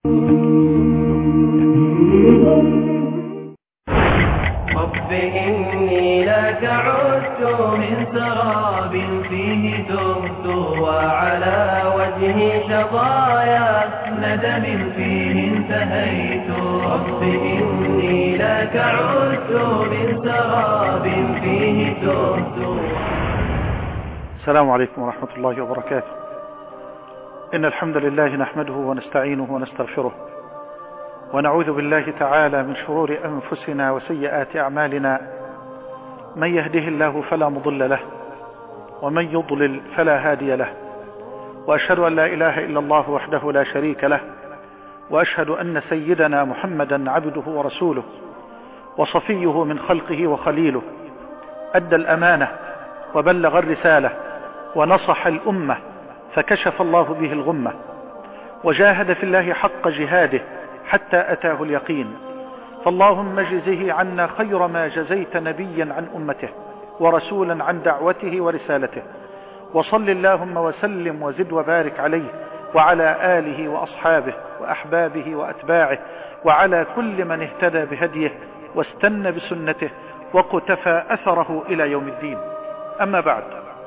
رب إني لك عدت من سراب فيه تهت وعلى وجهي شظايا ندم فيه انتهيت. رب إني لك عدت من سراب فيه تهت. السلام عليكم ورحمة الله وبركاته. إن الحمد لله نحمده ونستعينه ونستغفره ونعوذ بالله تعالى من شرور أنفسنا وسيئات أعمالنا. من يهده الله فلا مضل له ومن يضلل فلا هادي له، وأشهد أن لا إله إلا الله وحده لا شريك له، وأشهد أن سيدنا محمدا عبده ورسوله وصفيه من خلقه وخليله. أدى الأمانة وبلغ الرسالة ونصح الأمة فكشف الله به الغمة، وجاهد في الله حق جهاده حتى أتاه اليقين. فاللهم اجزه عنا خير ما جزيت نبيا عن أمته ورسولا عن دعوته ورسالته، وصل اللهم وسلم وزد وبارك عليه وعلى آله وأصحابه وأحبابه وأتباعه وعلى كل من اهتدى بهديه واستنى بسنته وقتفى أثره إلى يوم الدين. أما بعد،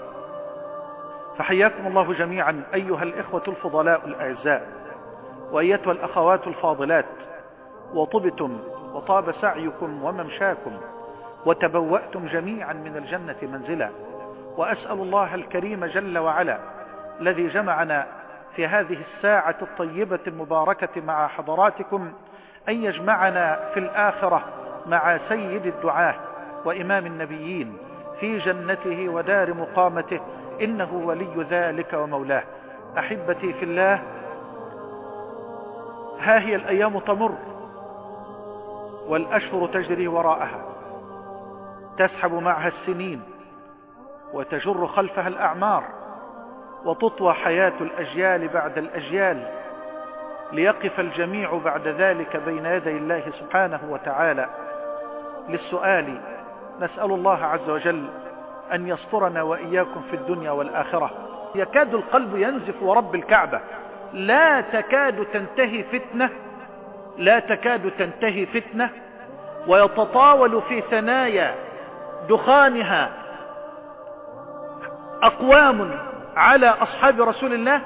فحياكم الله جميعا أيها الإخوة الفضلاء الأعزاء، وأيتها الأخوات الفاضلات، وطبتم وطاب سعيكم وممشاكم وتبوأتم جميعا من الجنة منزلا. وأسأل الله الكريم جل وعلا الذي جمعنا في هذه الساعة الطيبة المباركة مع حضراتكم أن يجمعنا في الآخرة مع سيد الدعاة وإمام النبيين في جنته ودار مقامته، إنه ولي ذلك ومولاه. أحبتي في الله، ها هي الأيام تمر والأشهر تجري وراءها، تسحب معها السنين وتجر خلفها الأعمار، وتطوى حياة الأجيال بعد الأجيال، ليقف الجميع بعد ذلك بين يدي الله سبحانه وتعالى للسؤال. نسأل الله عز وجل أن يسترنا وإياكم في الدنيا والآخرة. يكاد القلب ينزف ورب الكعبة، لا تكاد تنتهي فتنة ويتطاول في ثنايا دخانها أقوام على أصحاب رسول الله،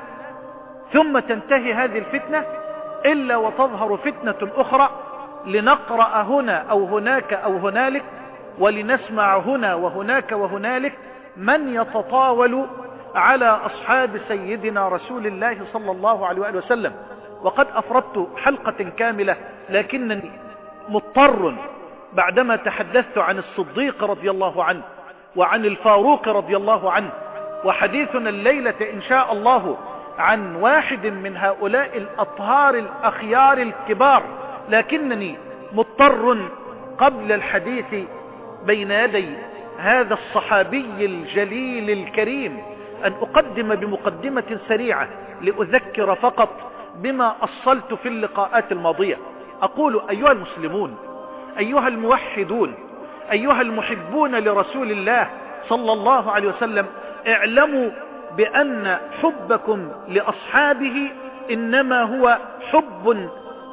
ثم تنتهي هذه الفتنة إلا وتظهر فتنة أخرى، لنقرأ هنا أو هناك أو هنالك، ولنسمع هنا وهناك وهنالك من يتطاول على أصحاب سيدنا رسول الله صلى الله عليه وآله وسلم. وقد أفردت حلقة كاملة، لكنني مضطر بعدما تحدثت عن الصديق رضي الله عنه وعن الفاروق رضي الله عنه، وحديثنا الليلة إن شاء الله عن واحد من هؤلاء الأطهار الأخيار الكبار، لكنني مضطر قبل الحديث بين يدي هذا الصحابي الجليل الكريم أن أقدم بمقدمة سريعة لأذكر فقط بما أصلت في اللقاءات الماضية. أقول: أيها المسلمون، أيها الموحدون، أيها المحبون لرسول الله صلى الله عليه وسلم، اعلموا بأن حبكم لأصحابه إنما هو حب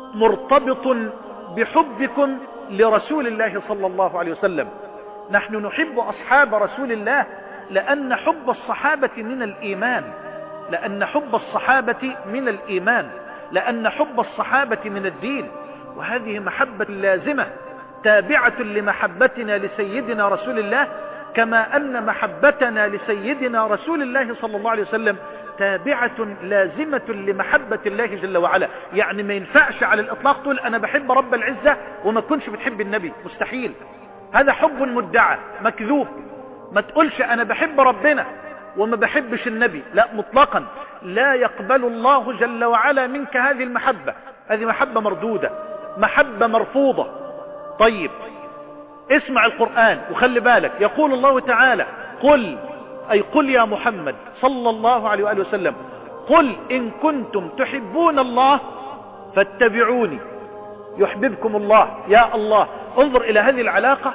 مرتبط بحبكم لرسول الله صلى الله عليه وسلم. نحن نحب أصحاب رسول الله لأن حب الصحابة من الإيمان، لأن حب الصحابة من الإيمان، لأن حب الصحابة من الدين، وهذه محبة لازمة تابعة لمحبتنا لسيدنا رسول الله، كما أن محبتنا لسيدنا رسول الله صلى الله عليه وسلم تابعة لازمة لمحبة الله جل وعلا. يعني ما ينفعش على الإطلاق تقول أنا بحب رب العزة وما تكونش بتحب النبي، مستحيل، هذا حب مدعى مكذوب. ما تقولش أنا بحب ربنا وما بحبش النبي، لا مطلقا، لا يقبل الله جل وعلا منك هذه المحبة، هذه محبة مردودة، محبة مرفوضة. طيب اسمع القرآن وخلي بالك، يقول الله تعالى: قل، أي قل يا محمد صلى الله عليه وآله وسلم، قل إن كنتم تحبون الله فاتبعوني يحببكم الله. يا الله، انظر إلى هذه العلاقة.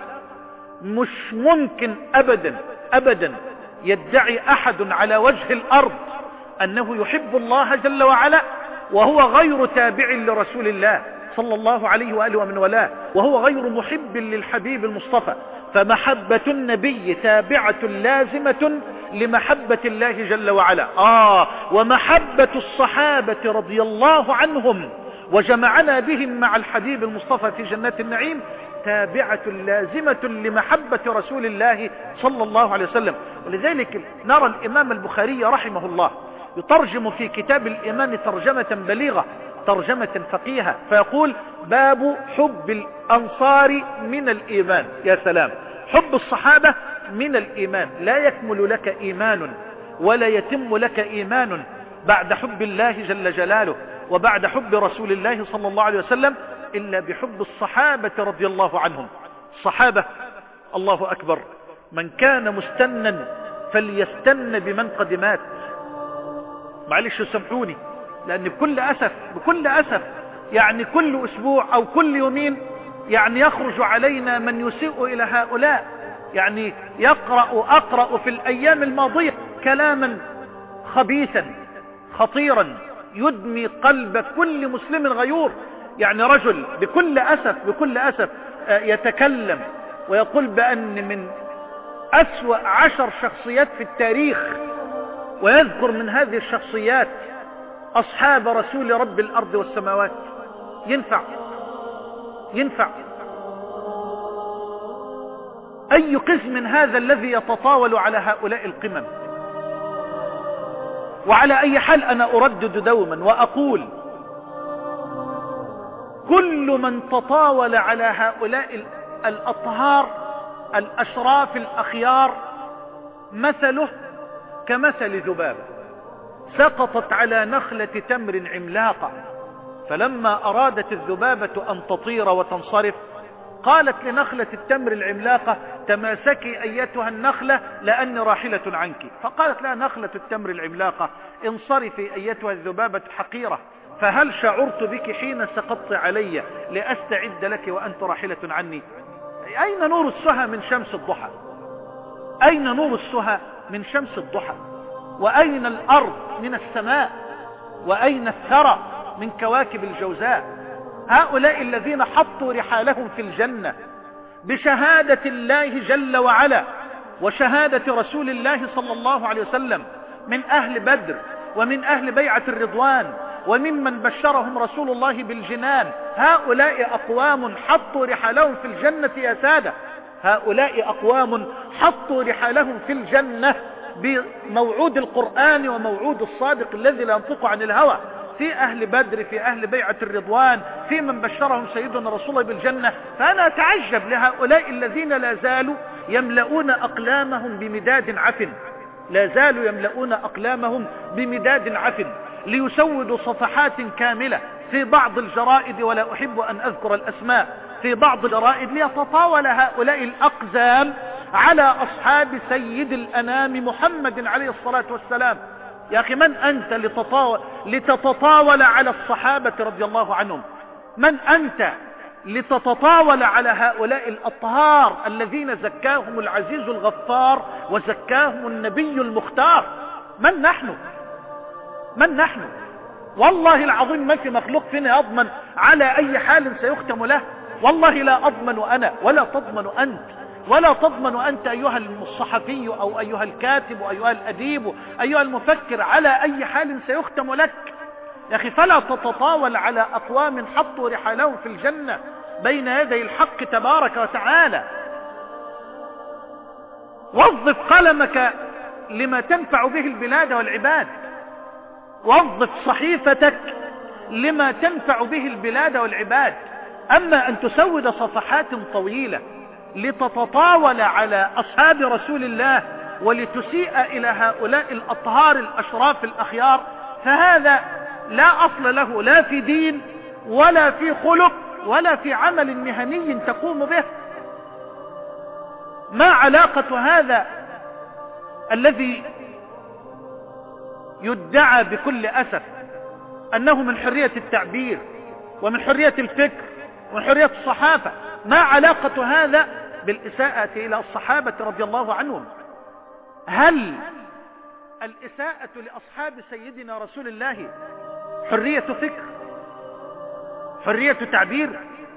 مش ممكن أبدا أبدا يدعي أحد على وجه الأرض أنه يحب الله جل وعلا وهو غير تابع لرسول الله صلى الله عليه وآله ومن والاه، وهو غير محب للحبيب المصطفى. فمحبة النبي تابعة لازمة لمحبة الله جل وعلا. ومحبة الصحابة رضي الله عنهم وجمعنا بهم مع الحبيب المصطفى في جنات النعيم تابعة لازمة لمحبة رسول الله صلى الله عليه وسلم. ولذلك نرى الإمام البخاري رحمه الله يترجم في كتاب الإيمان ترجمة بليغة، ترجمة فقيهة، فيقول: باب حب الأنصار من الإيمان. يا سلام، حب الصحابة من الإيمان. لا يكمل لك إيمان ولا يتم لك إيمان بعد حب الله جل جلاله وبعد حب رسول الله صلى الله عليه وسلم إلا بحب الصحابة رضي الله عنهم. الصحابة الله أكبر، من كان مستنا فليستن بمن قد مات. معلش سامحوني، لأن بكل أسف يعني كل أسبوع أو كل يومين يعني يخرج علينا من يسيء إلى هؤلاء. يعني أقرأ في الأيام الماضية كلاما خبيثا خطيرا يدمي قلب كل مسلم غيور. يعني رجل بكل أسف يتكلم ويقول بأن من أسوأ 10 شخصيات في التاريخ، ويذكر من هذه الشخصيات أصحاب رسول رب الأرض والسماوات. ينفع أي قسم هذا الذي يتطاول على هؤلاء القمم؟ وعلى أي حال أنا أردد دوما وأقول: كل من تطاول على هؤلاء الأطهار الأشراف الأخيار مثله كمثل ذبابة سقطت على نخلة تمر عملاقة، فلما أرادت الذبابة أن تطير وتنصرف قالت لنخلة التمر العملاقة: تماسكي أيتها النخلة لأني راحلة عنك. فقالت لها نخلة التمر العملاقة: انصرفي أيتها الذبابة الحقيرة، فهل شعرت بك حين سقطت علي لأستعد لك وأنت راحلة عني؟ أين نور السهى من شمس الضحى؟ أين نور السهى من شمس الضحى؟ وأين الأرض من السماء؟ وأين الثرى من كواكب الجوزاء؟ هؤلاء الذين حطوا رحالهم في الجنة بشهادة الله جل وعلا وشهادة رسول الله صلى الله عليه وسلم، من أهل بدر ومن أهل بيعة الرضوان وممن بشرهم رسول الله بالجنان. هؤلاء أقوام حطوا رحالهم في الجنة يا سادة، هؤلاء أقوام حطوا رحالهم في الجنة بموعود القرآن وموعود الصادق الذي لا ينطق عن الهوى. في أهل بدر، في أهل بيعة الرضوان، في من بشرهم سيدنا رسول الله بالجنة. فأنا أتعجب لهؤلاء الذين لا زالوا يملؤون أقلامهم بمداد عفن، لا زالوا يملؤون أقلامهم بمداد عفن ليسودوا صفحات كاملة في بعض الجرائد، ولا أحب أن أذكر الأسماء، في بعض الجرائد ليتطاول هؤلاء الأقزام على أصحاب سيد الأنام محمد عليه الصلاة والسلام. يا أخي، من أنت لتتطاول على الصحابة رضي الله عنهم؟ من أنت لتتطاول على هؤلاء الأطهار الذين زكاهم العزيز الغفار وزكاهم النبي المختار؟ من نحن؟ والله العظيم ما في مخلوق فينا يضمن على أي حال سيختم له. والله لا أضمن أنا ولا تضمن أنت ولا تضمن أنت أيها الصحفي أو أيها الكاتب أو أيها الأديب أيها المفكر على أي حال سيختم لك. يا أخي، فلا تتطاول على أقوام حطوا رحالهم في الجنة بين يدي الحق تبارك وتعالى. وظف قلمك لما تنفع به البلاد والعباد، وظف صحيفتك لما تنفع به البلاد والعباد. أما أن تسود صفحات طويلة لتتطاول على أصحاب رسول الله ولتسيء إلى هؤلاء الأطهار الأشراف الأخيار، فهذا لا أصل له، لا في دين ولا في خلق ولا في عمل مهني تقوم به. ما علاقة هذا الذي يدعى بكل أسف أنه من حرية التعبير ومن حرية الفكر ومن حرية الصحافة، ما علاقة هذا بالإساءة إلى الصحابة رضي الله عنهم؟ هل الإساءة لأصحاب سيدنا رسول الله حرية فكر، حرية تعبير،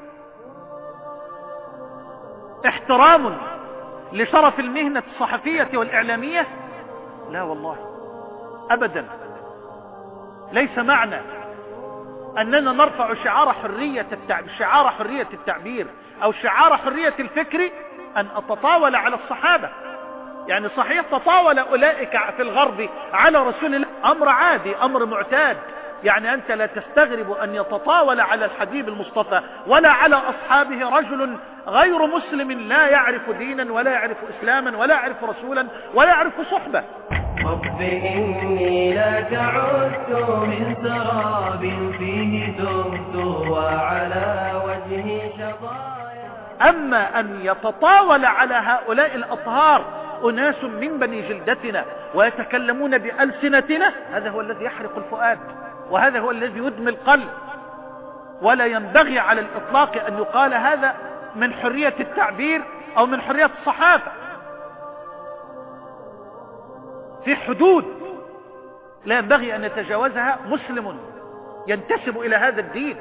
احترام لشرف المهنة الصحفية والإعلامية. لا والله أبدا. ليس معنى أننا نرفع شعار حرية التعبير أو شعار حرية الفكر أن أتطاول على الصحابة. يعني صحيح تطاول أولئك في الغرب على رسول الله، أمر عادي، أمر معتاد. يعني أنت لا تستغرب أن يتطاول على الحبيب المصطفى ولا على أصحابه رجل غير مسلم لا يعرف دينا ولا يعرف إسلاما ولا يعرف رسولا ولا يعرف صحبة. رب إني لك عدت من سراب فيه تهت وعلى وجهي شظايا. أما أن يتطاول على هؤلاء الأطهار أناس من بني جلدتنا ويتكلمون بألسنتنا، هذا هو الذي يحرق الفؤاد، وهذا هو الذي يدمي القلب. ولا ينبغي على الإطلاق أن يقال هذا من حرية التعبير أو من حرية الصحافة. في حدود لا ينبغي أن يتجاوزها مسلم ينتسب إلى هذا الدين.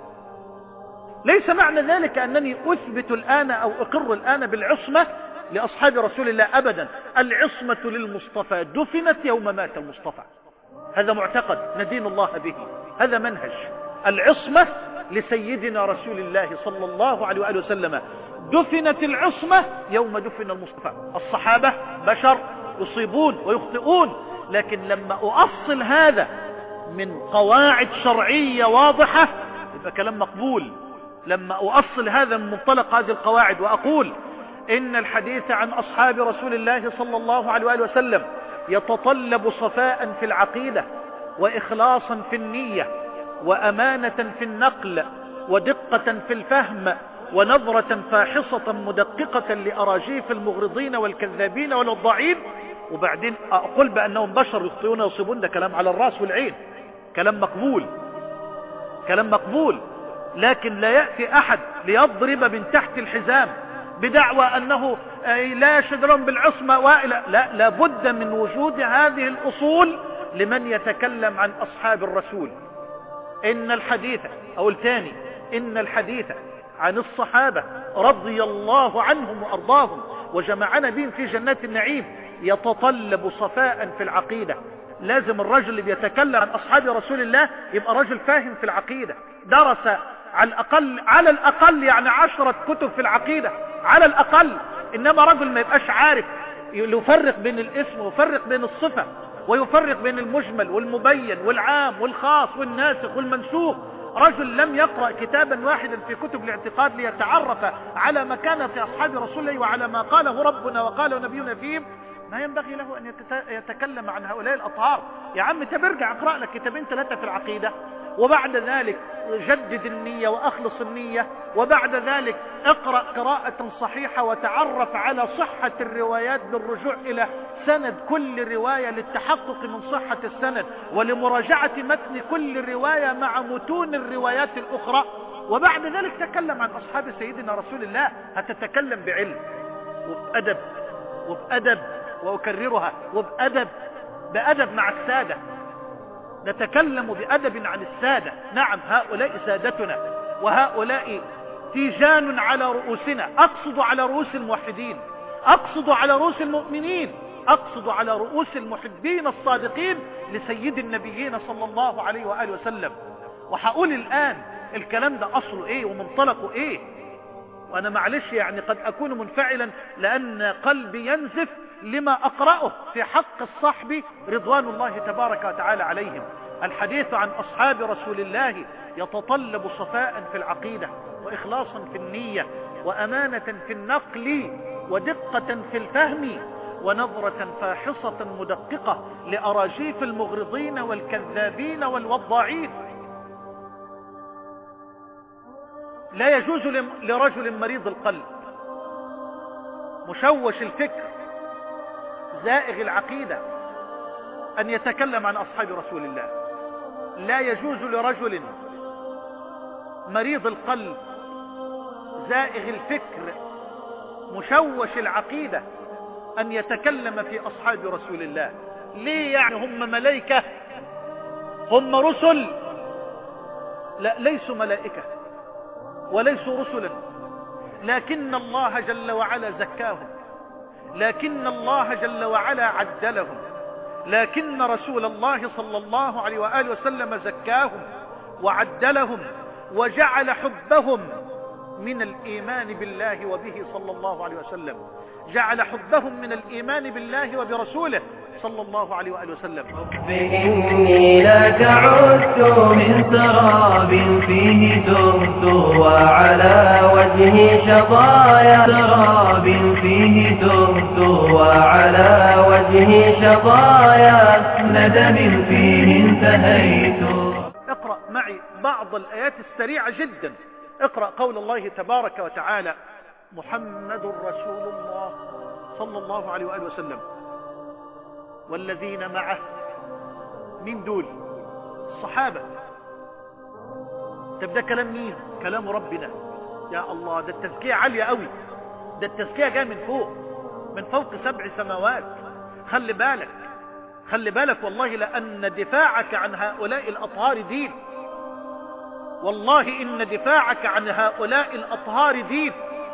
ليس معنى ذلك أنني أثبت الآن أو أقر الآن بالعصمة لأصحاب رسول الله أبدا. العصمة للمصطفى دفنت يوم مات المصطفى، هذا معتقد ندين الله به، هذا منهج. العصمة لسيدنا رسول الله صلى الله عليه وآله وسلم، دفنت العصمة يوم دفن المصطفى. الصحابة بشر يصيبون ويخطئون، لكن لما أؤصل هذا من قواعد شرعية واضحة يبقى كلام مقبول. لما أؤصل هذا من منطلق هذه القواعد وأقول إن الحديث عن أصحاب رسول الله صلى الله عليه وآله وسلم يتطلب صفاء في العقيدة وإخلاصا في النية وأمانة في النقل ودقة في الفهم ونظرة فاحصة مدققة لأراجيف المغرضين والكذابين والوضاعين، وبعدين أقول بأنهم بشر يخطئون ويصيبون، ده كلام على الرأس والعين، كلام مقبول، كلام مقبول. لكن لا يأتي أحد ليضرب من تحت الحزام بدعوى أنه لا يشدرون بالعصمة لا، لابد من وجود هذه الأصول لمن يتكلم عن أصحاب الرسول. إن الحديث أو الثاني إن الحديث عن الصحابة رضي الله عنهم وأرضاهم وجمعنا بهم في جنات النعيم يتطلب صفاء في العقيدة. لازم الرجل اللي بيتكلم عن أصحاب رسول الله يبقى رجل فاهم في العقيدة، درس على الأقل يعني 10 كتب في العقيدة على الأقل. إنما رجل ما يبقاش عارف يفرق بين الاسم ويفرق بين الصفة ويفرق بين المجمل والمبين والعام والخاص والناسخ والمنسوخ. رجل لم يقرأ كتابا واحدا في كتب الاعتقاد ليتعرف على مكانة أصحاب رسول الله وعلى ما قاله ربنا وقاله نبينا فيهم، ما ينبغي له أن يتكلم عن هؤلاء الأطهار. يا عم تبرجع اقرأ لك 2-3 في العقيدة، وبعد ذلك جدد النية وأخلص النية، وبعد ذلك اقرأ قراءة صحيحة وتعرف على صحة الروايات بالرجوع إلى سند كل رواية للتحقق من صحة السند ولمراجعة متن كل رواية مع متون الروايات الأخرى، وبعد ذلك تكلم عن أصحاب سيدنا رسول الله. هتتكلم بعلم وبأدب وأكررها بأدب مع السادة. نتكلم بأدب عن السادة. نعم هؤلاء سادتنا وهؤلاء تيجان على رؤوسنا، أقصد على رؤوس الموحدين، أقصد على رؤوس المؤمنين، أقصد على رؤوس المحبين الصادقين لسيد النبيين صلى الله عليه وآله وسلم. وحقول الآن الكلام ده أصله إيه ومنطلقه إيه. وأنا معلش يعني قد أكون منفعلا لأن قلبي ينزف لما أقرأه في حق الصحب رضوان الله تبارك وتعالى عليهم. الحديث عن أصحاب رسول الله يتطلب صفاء في العقيدة وإخلاصا في النية وأمانة في النقل ودقة في الفهم ونظرة فاحصة مدققة لأراجيف المغرضين والكذابين والوضاعين. لا يجوز لرجل مريض القلب مشوش الفكر زائغ العقيدة أن يتكلم عن أصحاب رسول الله. لا يجوز لرجل مريض القلب زائغ الفكر مشوش العقيدة أن يتكلم في أصحاب رسول الله. ليه؟ يعني هم ملائكة، هم رسل، لا، ليسوا ملائكة وليسوا رسلا، لكن الله جل وعلا زكاهم، لكن الله جل وعلا عدلهم، لكن رسول الله صلى الله عليه وآله وسلم زكاهم وعدلهم وجعل حبهم من الإيمان بالله وبه صلى الله عليه وسلم، جعل حبهم من الإيمان بالله وبرسوله صلى الله عليه وآله وسلم. إني لك عدت من سراب فيه تهت وعلى وجهي شظايا، سراب فيه تهت وعلى وجهي شظايا، ندم فيه انتهيت. اقرأ معي بعض الآيات السريعة جدا. اقرأ قول الله تبارك وتعالى: محمد رسول الله صلى الله عليه وآله وسلم والذين معه. من دول؟ الصحابة. طب ده كلام مين؟ كلام ربنا. يا الله، ده التزكية عالية قوي، ده التزكية جاء من فوق، من فوق 7 سماوات. خلي بالك، خلي بالك والله، لأن دفاعك عن هؤلاء الأطهار دين، والله إن دفاعك عن هؤلاء الأطهار دين،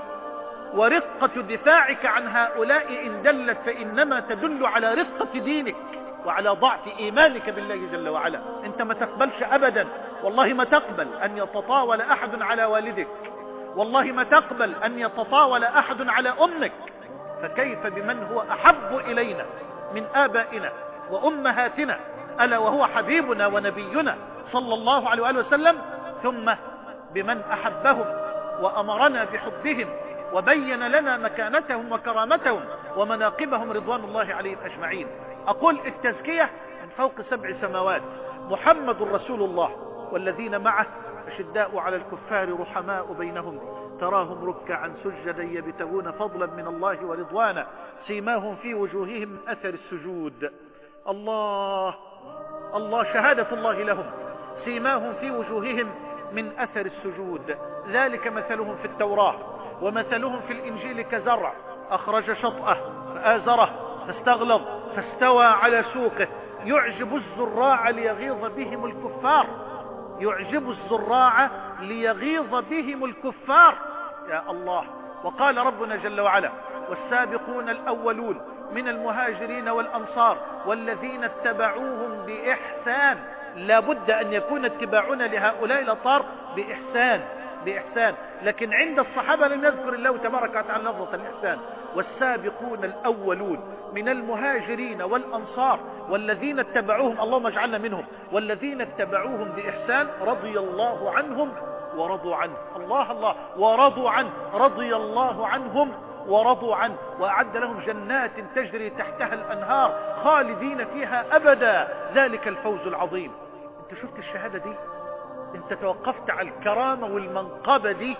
ورقة دفاعك عن هؤلاء إن دلت فإنما تدل على رقة دينك وعلى ضعف إيمانك بالله جل وعلا. أنت ما تقبلش أبدا، والله ما تقبل أن يتطاول أحد على والدك، والله ما تقبل أن يتطاول أحد على أمك، فكيف بمن هو أحب إلينا من آبائنا وأمهاتنا، ألا وهو حبيبنا ونبينا صلى الله عليه وآله وسلم، ثم بمن أحبهم وأمرنا بحبهم وبين لنا مكانتهم وكرامتهم ومناقبهم رضوان الله عليهم أجمعين. أقول التزكية من فوق 7 سماوات. محمد رسول الله والذين معه أشداء على الكفار رحماء بينهم، تراهم ركعا سجدا يبتغون فضلا من الله ورضوانا، سيماهم في وجوههم من أثر السجود. الله الله، شهادة الله لهم، سيماهم في وجوههم من أثر السجود، ذلك مثلهم في التوراة ومثلهم في الإنجيل كزرع أخرج شطأه فآزره فاستغلظ فاستوى على سوقه يعجب الزراع ليغيظ بهم الكفار، يعجب الزراع ليغيظ بهم الكفار. يا الله. وقال ربنا جل وعلا: والسابقون الأولون من المهاجرين والأنصار والذين اتبعوهم بإحسان. لابد أن يكون اتباعنا لهؤلاء الأطهار بإحسان، بإحسان. لكن عند الصحابة لم يذكر الله تبارك وتعالى لفظة الإحسان. والسابقون الأولون من المهاجرين والأنصار والذين اتبعوهم، اللهم اجعلنا منهم، والذين اتبعوهم بإحسان رضي الله عنهم ورضوا عنه. الله الله، ورضوا عنه، رضي الله عنهم ورضوا عنه، وأعد لهم جنات تجري تحتها الأنهار خالدين فيها أبدا، ذلك الفوز العظيم. انت شفت الشهادة دي؟ انت توقفت على الكرامة والمنقبة دي؟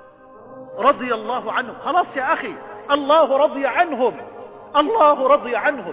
رضي الله عنهم. خلاص يا أخي، الله رضي عنهم، الله رضي عنهم.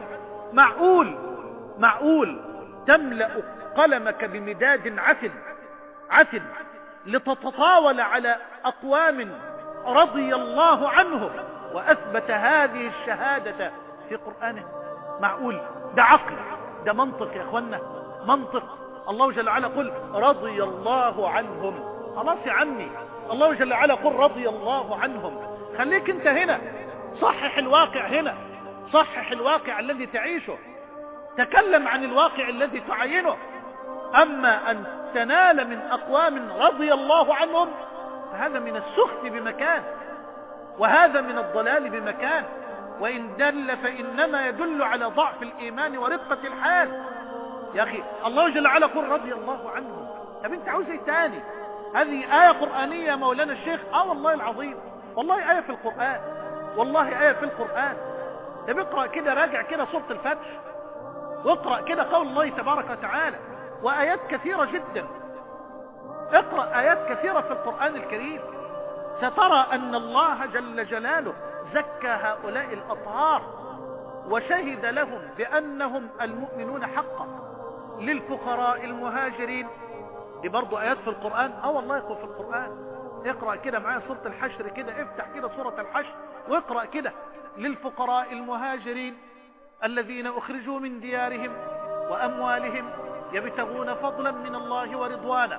معقول تملأ قلمك بمداد عفن لتتطاول على أقوام رضي الله عنهم وأثبت هذه الشهادة في قرآنه؟ معقول؟ ده عقل، ده منطق يا أخوانا، منطق. الله جل وعلا قل رضي الله عنهم. خلاص يا عمي، الله جل وعلا قل رضي الله عنهم. خليك انت هنا، صحح الواقع هنا، صحح الواقع الذي تعيشه، تكلم عن الواقع الذي تعينه. أما أن تنال من أقوام رضي الله عنهم فهذا من السخط بمكان، وهذا من الضلال بمكان، وإن دل فإنما يدل على ضعف الإيمان ورقة الحال. يا أخي الله جل وعلا قل رضي الله عنهم. طب انت عاوز ايه تاني؟ هذه آية قرآنية يا مولانا الشيخ. والله العظيم، والله آية في القرآن، والله آية في القرآن. طب اقرأ كده، راجع كده سورة الفتح، واقرأ كده قول الله تبارك وتعالى، وآيات كثيرة جدا. اقرأ آيات كثيرة في القرآن الكريم، سترى أن الله جل جلاله زكى هؤلاء الأطهار وشهد لهم بأنهم المؤمنون حقا. للفقراء المهاجرين، دي برضو آيات في القرآن. والله يقول في القرآن. اقرأ كده معايا سورة الحشر كده، افتح كده سورة الحشر واقرأ كده: للفقراء المهاجرين الذين أخرجوا من ديارهم وأموالهم يبتغون فضلا من الله ورضوانا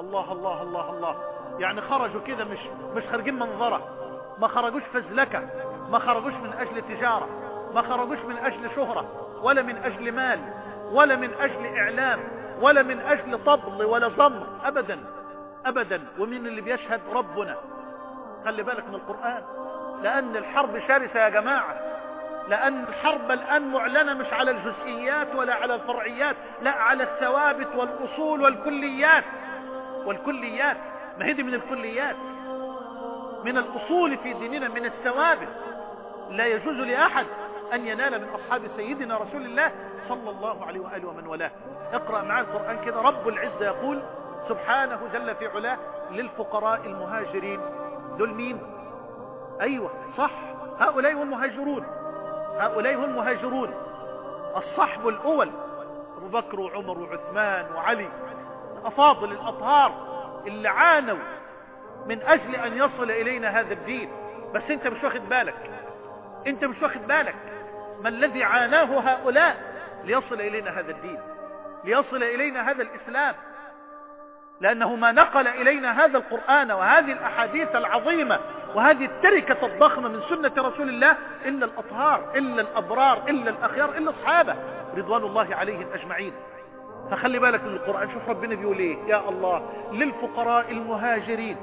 الله الله الله الله. يعني خرجوا كده مش خارجين منظرة، ما خرجوش فزلكة، ما خرجوش من أجل تجارة، ما خرجوش من أجل شهرة، ولا من أجل مال، ولا من أجل إعلام، ولا من أجل طبل ولا ضمر، أبدا أبدا. ومن اللي بيشهد؟ ربنا. خلي بالك من القرآن، لأن الحرب شرسة يا جماعة، لأن الحرب الآن معلنة مش على الجزئيات ولا على الفرعيات، لا، على الثوابت والأصول والكليات. والكليات ما هي دي من الكليات، من الأصول في ديننا، من الثوابت. لا يجوز لأحد أن ينال من أصحاب سيدنا رسول الله صلى الله عليه وآله ومن والاه. اقرأ معي القرآن كده. رب العزة يقول سبحانه جل في علاه للفقراء المهاجرين. دول مين؟ أيوة صح، هؤلاء هم المهاجرون، هؤلاء هم المهاجرون، الصحب الأول، أبو بكر وعمر وعثمان وعلي، أفاضل الأطهار اللي عانوا من أجل أن يصل إلينا هذا الدين. بس أنت مش واخد بالك، أنت مش واخد بالك ما الذي عاناه هؤلاء ليصل إلينا هذا الدين، ليصل إلينا هذا الإسلام. لأنه ما نقل إلينا هذا القرآن وهذه الأحاديث العظيمة وهذه التركة الضخمة من سنة رسول الله إلا الأطهار، إلا الأبرار، إلا الأخيار، إلا الصحابة رضوان الله عليهم أجمعين. فخلي بالك من القرآن. شوف ربنا بيقول ايه، يا الله، للفقراء المهاجرين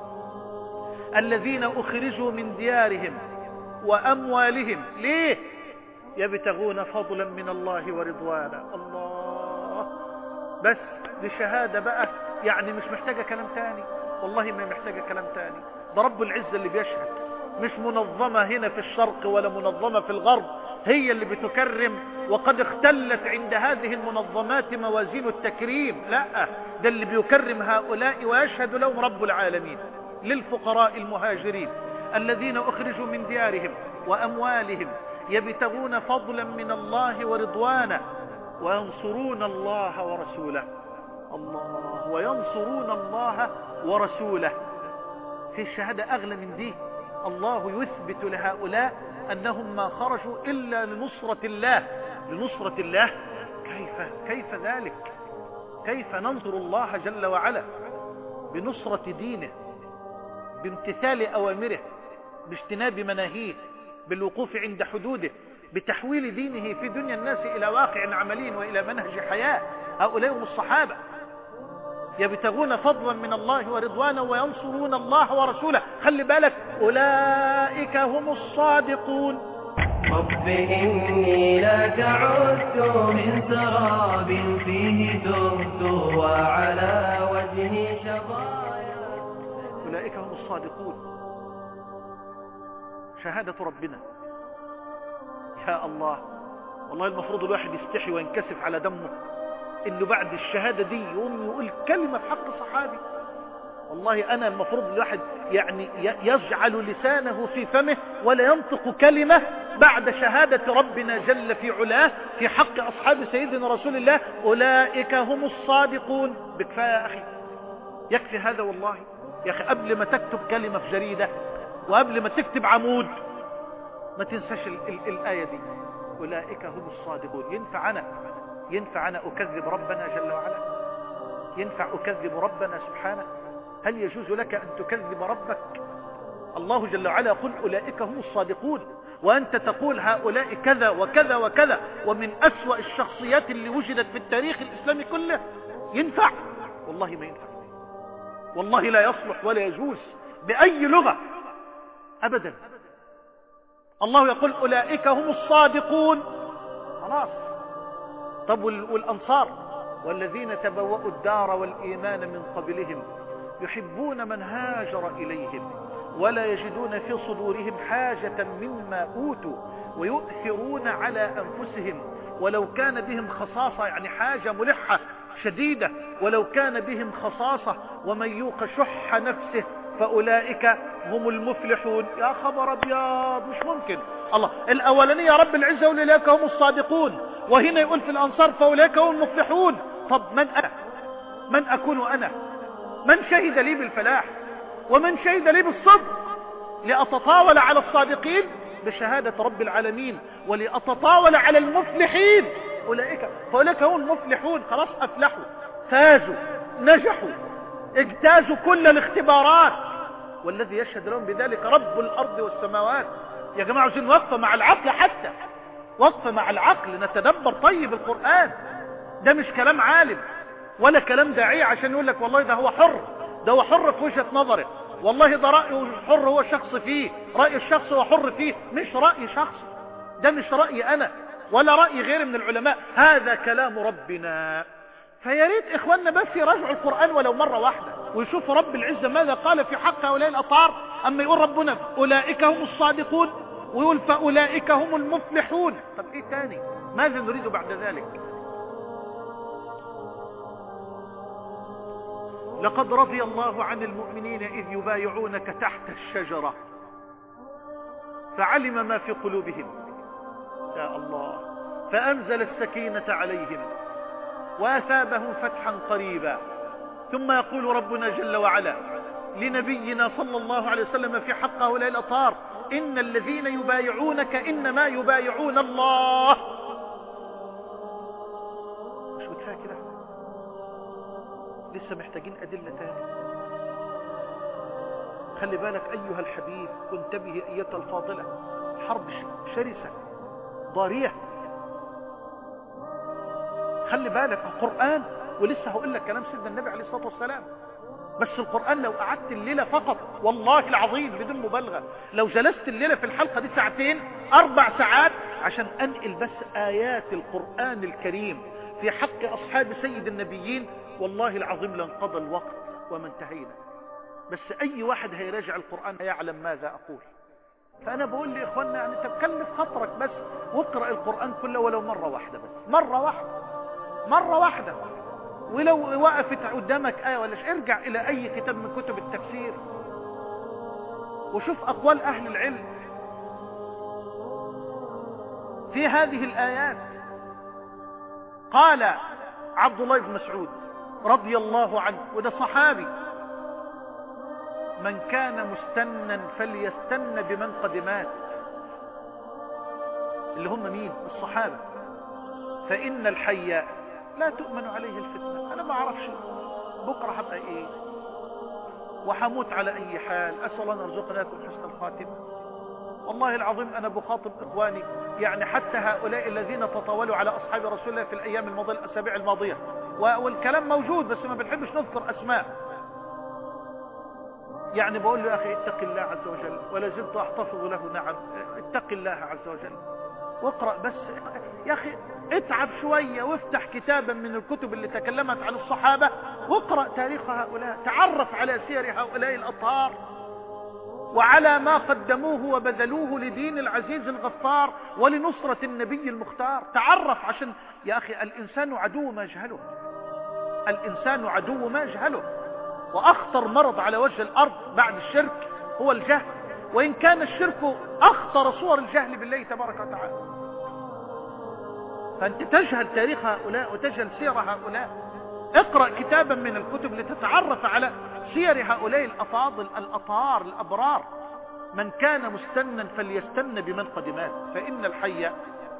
الذين أخرجوا من ديارهم وأموالهم. ليه؟ يبتغون فضلا من الله ورضوانا. الله، بس دي شهادة بقى، يعني مش محتاجة كلام تاني، والله ما محتاجة كلام تاني. ده رب العزة اللي بيشهد، مش منظمة هنا في الشرق ولا منظمة في الغرب هي اللي بتكرم، وقد اختلت عند هذه المنظمات موازين التكريم. لا، ده اللي بيكرم هؤلاء ويشهد لهم رب العالمين. للفقراء المهاجرين الذين أخرجوا من ديارهم وأموالهم يبتغون فضلا من الله ورضوانا وينصرون الله ورسوله. الله، وينصرون الله ورسوله. في الشهادة أغلى من دي. الله يثبت لهؤلاء أنهم ما خرجوا إلا لنصرة الله. لنصرة الله؟ كيف ذلك؟ كيف ننصر الله جل وعلا؟ بنصرة دينه، بامتثال أوامره، باجتناب مناهيه، بالوقوف عند حدوده، بتحويل دينه في دنيا الناس إلى واقع عملي وإلى منهج حياة. هؤلاء هم الصحابة. يبتغون فضلا من الله ورضوانا وينصرون الله ورسوله. خلي بالك، أولئك هم الصادقون. رب إني لك عدت من سراب فيه تهت وعلى وجهي شظايا. أولئك هم الصادقون. شهادة ربنا. يا الله، والله المفروض الواحد يستحي وينكسف على دمه انه بعد الشهادة دي يقوم يقول كلمة في حق صحابي. والله انا المفروض الواحد يعني يجعل لسانه في فمه ولا ينطق كلمة بعد شهادة ربنا جل في علاه في حق اصحاب سيدنا رسول الله. اولئك هم الصادقون. بكفاية يا اخي، يكفي هذا والله. يا اخي، قبل ما تكتب كلمة في جريدة وقبل ما تكتب عمود ما تنساش الآية دي، أولئك هم الصادقون. ينفع أنا أكذب ربنا جل وعلا؟ ينفع أكذب ربنا سبحانه؟ هل يجوز لك أن تكذب ربك؟ الله جل وعلا يقول أولئك هم الصادقون، وأنت تقول هؤلاء كذا وكذا وكذا، ومن أسوأ الشخصيات اللي وجدت في التاريخ الإسلامي كله. ينفع؟ والله ما ينفع، والله لا يصلح ولا يجوز بأي لغة أبدا. الله يقول أولئك هم الصادقون. خلاص. طب والأنصار والذين تبوأوا الدار والإيمان من قبلهم يحبون من هاجر إليهم ولا يجدون في صدورهم حاجة مما أوتوا ويؤثرون على أنفسهم ولو كان بهم خصاصة، يعني حاجة ملحة شديدة، ولو كان بهم خصاصة ومن يوق شح نفسه فأولئك هم المفلحون. يا خبر أبيض، مش ممكن. الله، الأولانية رب العزة يقول أولئك هم الصادقون، وهنا يقول في الأنصار فأولئك هم المفلحون. طب من أنا؟ من أكون أنا؟ من شهد لي بالفلاح ومن شهد لي بالصدق لأتطاول على الصادقين بشهادة رب العالمين ولأتطاول على المفلحين؟ فأولئك هم المفلحون. خلاص، أفلحوا، فازوا، نجحوا، اجتازوا كل الاختبارات، والذي يشهد لهم بذلك رب الأرض والسماوات. يا جماعة عاوزين وقفة مع العقل، حتى وقفة مع العقل نتدبر طيب القرآن. ده مش كلام عالم ولا كلام داعية عشان يقول لك والله ده هو حر، ده هو حر في وجهة نظره، والله ده رأيه حر، هو شخص فيه رأي الشخص هو حر فيه. مش رأي شخص، ده مش رأيي أنا ولا رأي غير من العلماء، هذا كلام ربنا. فيا ريت إخواننا بس يراجعوا القرآن ولو مرة واحدة ويشوفوا رب العزة ماذا قال في حق هؤلاء الأطهار. أما يقول ربنا أولئك هم الصادقون ويقول فأولئك هم المفلحون، طب إيه تاني؟ ماذا نريد بعد ذلك؟ لقد رضي الله عن المؤمنين إذ يبايعونك تحت الشجرة فعلم ما في قلوبهم، يا الله، فأنزل السكينة عليهم وأثابهم فتحا قريبا. ثم يقول ربنا جل وعلا لنبينا صلى الله عليه وسلم في حق هؤلاء الأطهار إن الذين يبايعونك إنما يبايعون الله. مش كفاية كده؟ لسه محتاجين أدلة تاني. خلي بالك أيها الحبيب، وانتبه أيتها الفاضلة، حرب شرسة ضارية. خلي بالك القرآن، ولسه هقول لك كلام سيدنا النبي عليه الصلاة والسلام، بس القرآن لو قعدت الليلة فقط والله العظيم بدون مبالغة، لو جلست الليلة في الحلقة دي 2 4 ساعات عشان أنقل بس آيات القرآن الكريم في حق أصحاب سيد النبيين، والله العظيم لانقضى الوقت وما انتهينا. بس أي واحد هيراجع القرآن هيعلم ماذا أقول. فأنا بقول لإخواننا يعني تكلف خطرك بس واقرأ القرآن كله ولو مرة واحدة، بس مرة واحدة. ولو وقفت قدامك آية ولا شيء ارجع إلى أي كتاب من كتب التفسير وشوف أقوال أهل العلم في هذه الآيات. قال عبد الله بن مسعود رضي الله عنه، وده صحابي: من كان مستنا فليستن بمن قد مات. اللي هم مين؟ الصحابة. فإن الحي لا تؤمن عليه الفتنة. أنا ما أعرفش بكرة هبقى إيه وحموت على أي حال، أسأل الله أن يرزقناكم حسن الخاتمة. والله العظيم أنا بخاطب إخواني، يعني حتى هؤلاء الذين تطاولوا على أصحاب رسول الله في الأيام الماضية، الأسابيع الماضية، والكلام موجود بس ما بنحبش نذكر أسماء. يعني بقول له يا أخي اتق الله عز وجل، ولا زلت أحتفظ له، نعم اتق الله عز وجل واقرأ، بس يا أخي اتعب شوية وافتح كتابا من الكتب اللي تكلمت عن الصحابة واقرأ تاريخ هؤلاء، تعرف على سير هؤلاء الأطهار وعلى ما قدموه وبذلوه لدين العزيز الغفار ولنصرة النبي المختار. تعرف، عشان يا أخي الإنسان عدو ما جهله، الإنسان عدو ما جهله، وأخطر مرض على وجه الأرض بعد الشرك هو الجهل، وإن كان الشرك أخطر صور الجهل بالله تبارك وتعالى. فأنت تجهل تاريخ هؤلاء وتجهل سير هؤلاء. اقرأ كتابا من الكتب لتتعرف على سير هؤلاء الأفاضل الأطهار الأبرار. من كان مستنا فليستن بمن قد مات، فإن الحي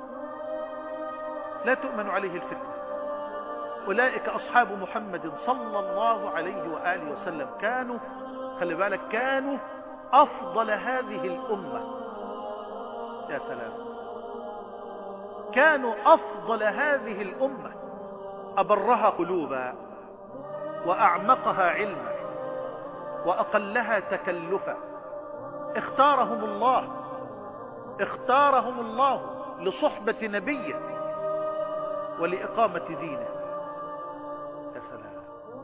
لا تؤمن عليه الفتنة. أولئك أصحاب محمد صلى الله عليه وآله وسلم، كانوا، خلي بالك، كانوا أفضل هذه الأمة. يا سلام، كانوا أفضل هذه الأمة، أبرها قلوبا وأعمقها علما وأقلها تكلفا. اختارهم الله لصحبة نبيه ولإقامة دينه. يا سلام،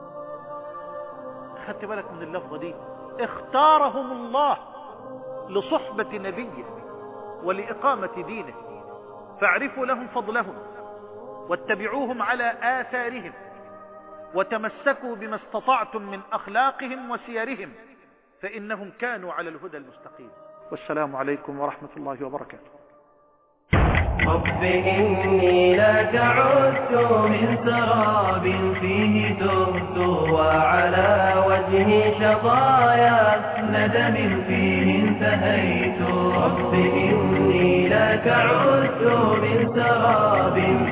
خدت بالك من اللفظة دي؟ اختارهم الله لصحبة نبيه ولإقامة دينه، فاعرفوا لهم فضلهم واتبعوهم على آثارهم وتمسكوا بما استطعتم من أخلاقهم وسيرهم، فإنهم كانوا على الهدى المستقيم. والسلام عليكم ورحمة الله وبركاته. رب إني لك عدت من سراب فيه تهت، وعلى وجهي شظايا ندم فيه انتهيت. رب إني لك عدت من سراب